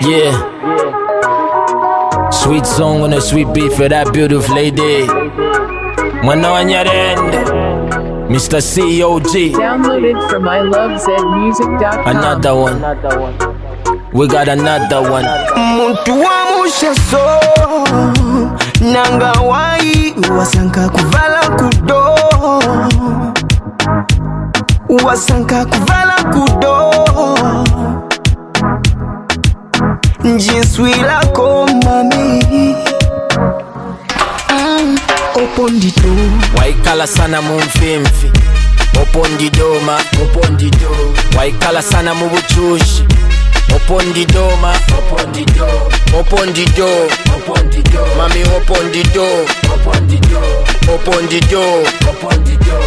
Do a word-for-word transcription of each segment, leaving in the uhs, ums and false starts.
Yeah. Sweet song on a sweet beat for that beautiful lady. Mwana wa Nyarende, Mister C O G. Downloaded from I love Z music dot com. Another one. We got another one. Muntu wa mushaso nanga wai wasanka kuvala kudo, wasanka kuvala kudo. Jinswi lako mami mm, opondito waikala sana mumfimfi opondidoma opondido waikala sana mubuchushi opondidoma opondido opondido opondido mami opondido opondido opondido opondido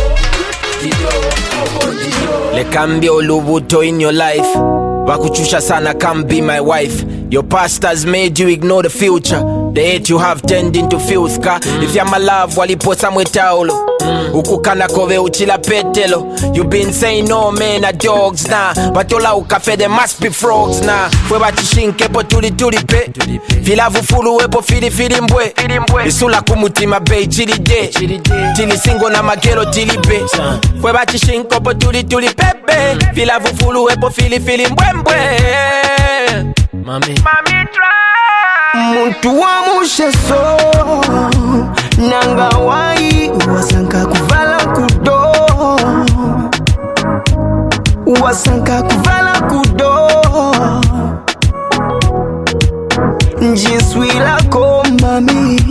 le cambio olubuto in your life wakuchusha sana, come be my wife. Your past has made you ignore the future. The hate you have turned into filth ka mm. If you're my love waliposa mwetaulo mm. Ukukana kove uchila petelo. You been saying no men are dogs na nah. Batola ukafe there must be frogs na nah. Fwe batishinke po tuli tuli pe Filavu fulu wepo fili fili mbwe Isula kumutima bay chili de Tili singo na magero tili be Fwe batishinko po tuli tuli pepe Filavu fulu wepo fili fili mbwe mbwe Mami Mami try Muntu wa mushaso nanga wai wasanka kuvala kudo, wasanka kuvala kudo. Jinswi lako mami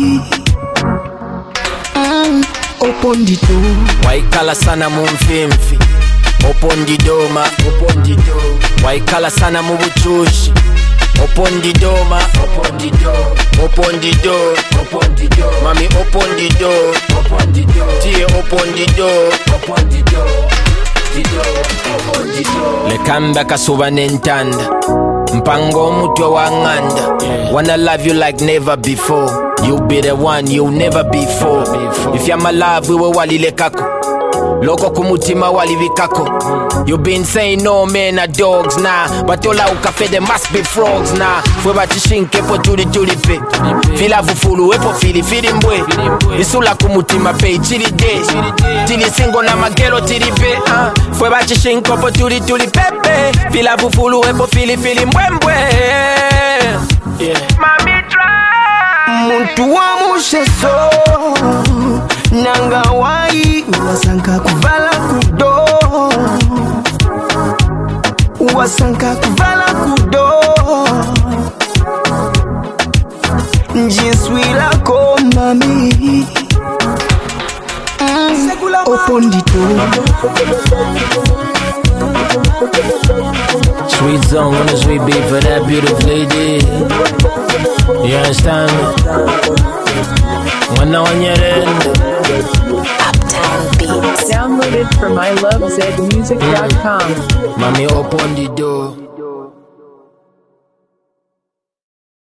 mm, opondito waikala sana mumfimfi opondidoma opondido waikala sana mubuchushi opondidoma opondido opondido opondido mami opondido opondido tie opondido opondido dido opondido le kamba kasuba nentanda mpango omutwe wanganda yeah. Wanna love you like never before. You be the one you never before, before. If you're my love we will walile kako loko kumutima walivikako mm. You been saying no men are dogs na nah. Batola ukafe there must be frogs na nah. Fwe batishinke po tuli tuli pe Filavu fulu wepo fili fili mbwe Isula kumutima pe chili de Tili singo na magero tili pe uh. Fwe batishinko po tuli tuli pepe Filavu fulu wepo fili fili mbwe mbwe yeah. Mami try Muntu wa mushaso nanga wai wasanka kuvala kudo, wasanka kuvala kudo. Jinswi lako mami mm, opondito Sweet song on a sweet beat for that beautiful lady. You understand me? Mwana wa Nyarende. Uptown Beats. Downloaded from I love Z music dot com. Mami open the door.